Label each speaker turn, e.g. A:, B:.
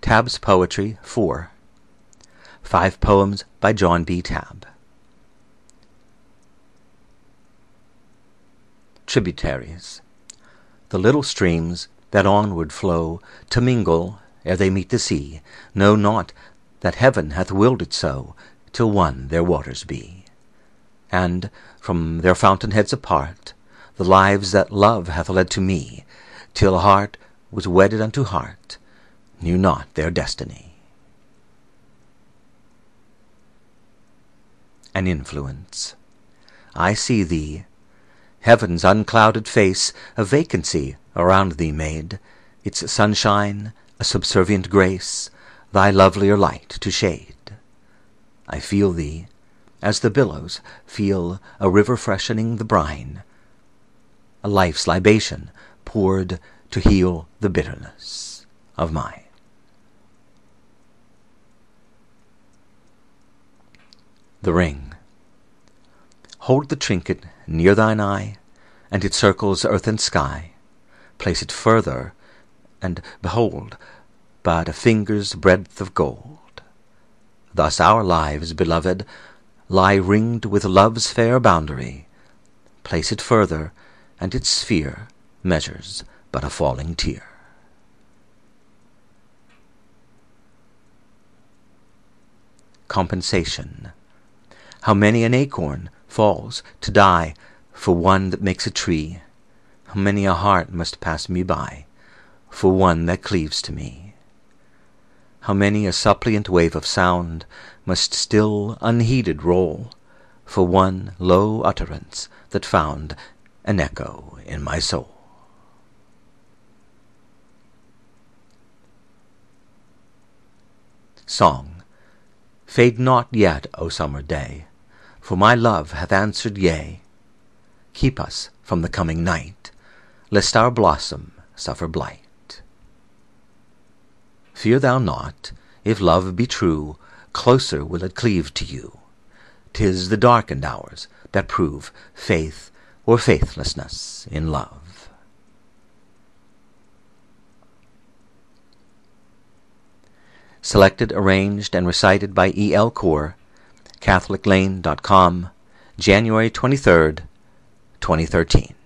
A: Tabb's Poetry 4. 5 poems by John B. Tabb. Tributaries. The little streams that onward flow to mingle ere they meet the sea know not that heaven hath willed it so, till one their waters be. And, from their fountain-heads apart, the lives that love hath led to me, till heart was wedded unto heart, knew not their destiny. An influence. I see thee, heaven's unclouded face a vacancy around thee made, its sunshine a subservient grace, thy lovelier light to shade. I feel thee, as the billows feel a river freshening the brine, a life's libation poured to heal the bitterness of mine. The ring. Hold the trinket near thine eye, and it circles earth and sky. Place it further, and behold, but a finger's breadth of gold. Thus our lives, beloved, lie ringed with love's fair boundary. Place it further, and its sphere measures but a falling tear. Compensation. How many an acorn falls to die for one that makes a tree, how many a heart must pass me by for one that cleaves to me. How many a suppliant wave of sound must still unheeded roll for one low utterance that found an echo in my soul. Song. Fade not yet, O summer day, for my love hath answered yea. Keep us from the coming night, lest our blossom suffer blight. Fear thou not, if love be true, closer will it cleave to you. 'Tis the darkened hours that prove faith or faithlessness in love. Selected, arranged, and recited by E. L. Core, CatholicLane.com, January 23rd, 2013.